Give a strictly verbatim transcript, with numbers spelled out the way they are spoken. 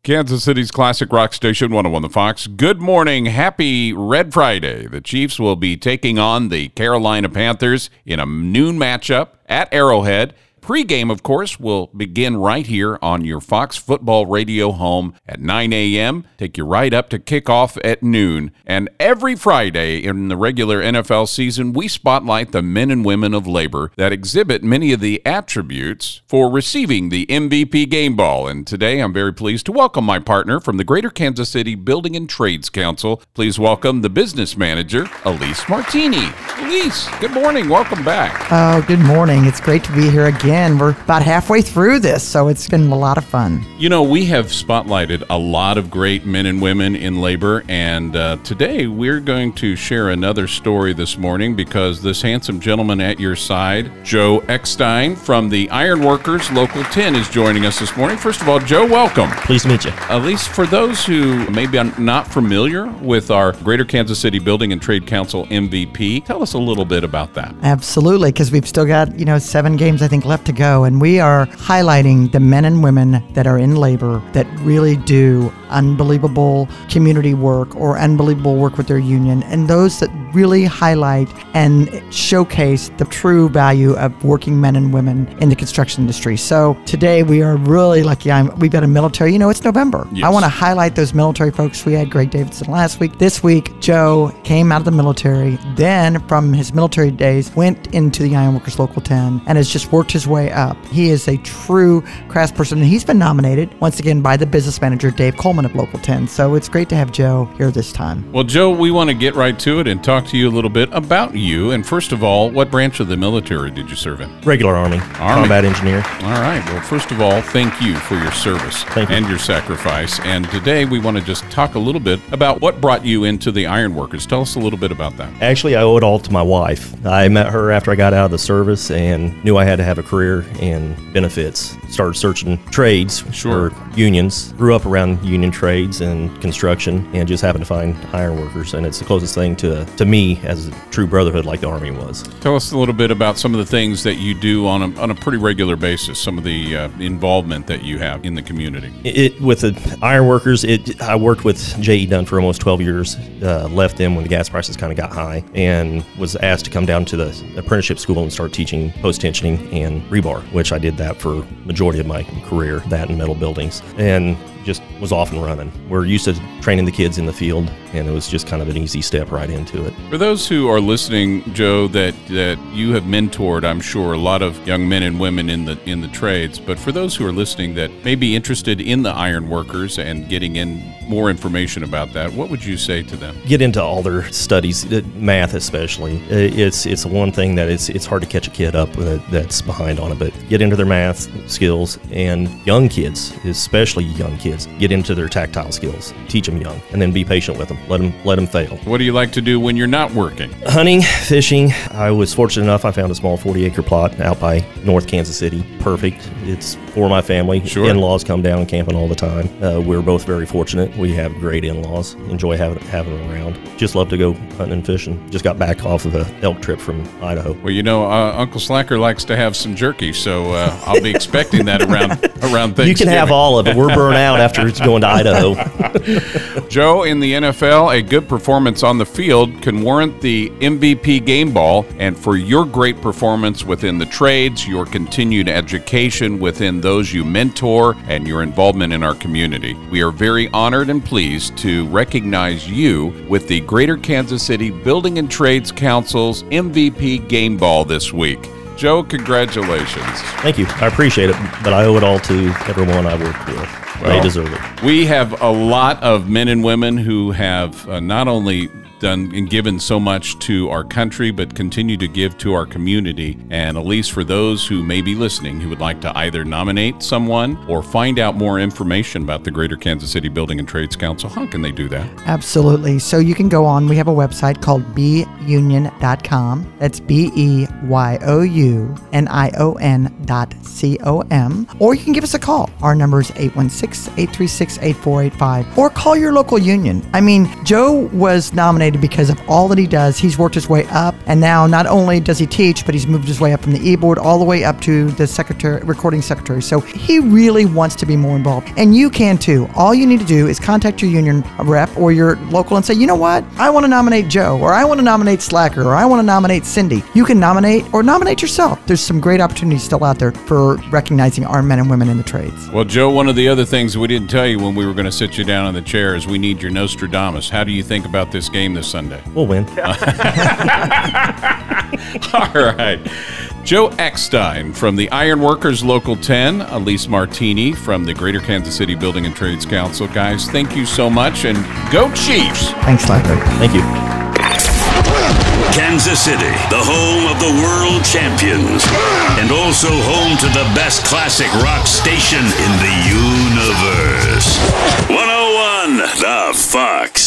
Kansas City's classic rock station, one oh one The Fox. Good morning. Happy Red Friday. The Chiefs will be taking on the Carolina Panthers in a noon matchup at Arrowhead. Pre-game, of course, will begin right here on your Fox Football Radio home at nine a.m. Take you right up to kickoff at noon. And every Friday in the regular N F L season, we spotlight the men and women of labor that exhibit many of the attributes for receiving the M V P game ball. And today, I'm very pleased to welcome my partner from the Greater Kansas City Building and Trades Council. Please welcome the business manager, Elise Martini. Elise, good morning. Welcome back. Oh, good morning. It's great to be here again. We're about halfway through this, so it's been a lot of fun. You know, we have spotlighted a lot of great men and women in labor, and uh, today we're going to share another story this morning because this handsome gentleman at your side, Joe Eckstein from the Ironworkers Local ten, is joining us this morning. First of all, Joe, welcome. Pleased to meet you. At least for those who maybe are not familiar with our Greater Kansas City Building and Trade Council M V P, tell us a little bit about that. Absolutely, because we've still got, you know, seven games, I think, left to go, and we are highlighting the men and women that are in labor that really do unbelievable community work or unbelievable work with their union, and those that really highlight and showcase the true value of working men and women in the construction industry. So today we are really lucky. I'm, we've got a military, you know, it's November. Yes. I want to highlight those military folks. We had Greg Davidson last week. This week, Joe came out of the military, then from his military days, went into the Ironworkers Local ten and has just worked his way up. He is a true craftsperson, and he's been nominated once again by the business manager, Dave Coleman of Local ten. So it's great to have Joe here this time. Well, Joe, we want to get right to it and talk to you a little bit about you. And first of all, what branch of the military did you serve in? Regular Army, Army. Combat engineer. All right. Well, first of all, thank you for your service Thank you. and your sacrifice. And today we want to just talk a little bit about what brought you into the Ironworkers. Tell us a little bit about that. Actually, I owe it all to my wife. I met her after I got out of the service and knew I had to have a career in benefits. Started searching trades Sure. for unions. Grew up around union trades and construction and just happened to find ironworkers. And it's the closest thing to to me as a true brotherhood like the Army was. Tell us a little bit about some of the things that you do on a, on a pretty regular basis, some of the uh, involvement that you have in the community. It, with the ironworkers, it, I worked with J E. Dunn for almost twelve years, uh, left them when the gas prices kind of got high, and was asked to come down to the apprenticeship school and start teaching post-tensioning and rebar, which I did that for majority of my career, that and metal buildings, and just was off and running. We're used to training the kids in the field, and it was just kind of an easy step right into it. For those who are listening, Joe, that, that you have mentored, I'm sure, a lot of young men and women in the in the trades, but for those who are listening that may be interested in the ironworkers and getting in more information about that, what would you say to them? Get into all their studies, uh, math especially. Uh, It's it's one thing that it's it's hard to catch a kid up uh, that's behind on it, but get into their math skills, and young kids, especially young kids, get into their tactile skills. Teach them young, and then be patient with them. Let them let them fail. What do you like to do when you're not working? Hunting, fishing. I was fortunate enough. I found a small forty acre plot out by North Kansas City. Perfect. It's for my family. Sure. In-laws come down camping all the time. Uh, we're both very fortunate. We have great in-laws. Enjoy having having them around. Just love to go hunting and fishing. Just got back off of a elk trip from Idaho. Well, you know, uh, Uncle Slacker likes to have some jerky, so uh, I'll be expecting that around around Thanksgiving. You can have all of it. We're burnt out after going to Idaho. Joe, in the N F L, a good performance on the field can warrant the M V P game ball, and for your great performance within the trades, your continued education within those you mentor, and your involvement in our community, we are very honored and pleased to recognize you with the Greater Kansas City Building and Trades Council's M V P game ball this week. Joe, congratulations. Thank you. I appreciate it, but I owe it all to everyone I worked with. Well, they deserve it. We have a lot of men and women who have uh, not only done and given so much to our country, but continue to give to our community. And at least for those who may be listening who would like to either nominate someone or find out more information about the Greater Kansas City Building and Trades Council, how can they do that? Absolutely. So you can go on. We have a website called be union dot com. That's B E Y O U N I O N dot C O M. Or you can give us a call. Our number is eight one six, eight three six, eight four eight five. Or call your local union. I mean, Joe was nominated motivated because of all that he does. He's worked his way up, and now not only does he teach, but he's moved his way up from the e-board all the way up to the secretary, recording secretary. So he really wants to be more involved, and you can too. All you need to do is contact your union rep or your local and say, you know what, I want to nominate Joe, or I want to nominate Slacker, or I want to nominate Cindy. You can nominate or nominate yourself. There's some great opportunities still out there for recognizing our men and women in the trades. Well, Joe, one of the other things we didn't tell you when we were going to sit you down on the chair is we need your Nostradamus. How do you think about this game this Sunday? We'll win. All right. Joe Eckstein from the Ironworkers Local ten, Elise Martini from the Greater Kansas City Building and Trades Council. Guys, thank you so much, and go Chiefs! Thanks, Slacker. Thank you. Kansas City, the home of the world champions, and also home to the best classic rock station in the universe. one oh one The Fox.